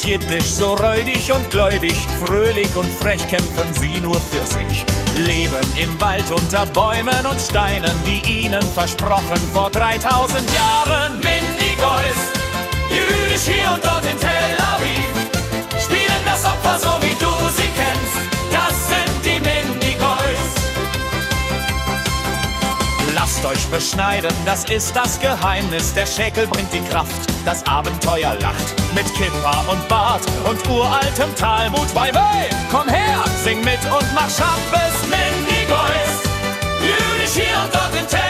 jiddisch, so räudig und gläubig, fröhlich und frech kämpfen sie nur für sich. Leben im Wald unter Bäumen und Steinen, wie ihnen versprochen vor 3000 Jahren. Mindigoys, jüdisch hier und dort in Tel Aviv, spielen das Opfer so wie du sie kennst, das sind die Mindigoys. Lasst euch beschneiden, das ist das Geheimnis, der Schäkel bringt die Kraft, das Abenteuer lacht, mit Kippa und Bart und uraltem Talmud. Bei weh, komm her, sing mit und mach Schabbes. Mindigoys, jüdisch hier und dort in Tel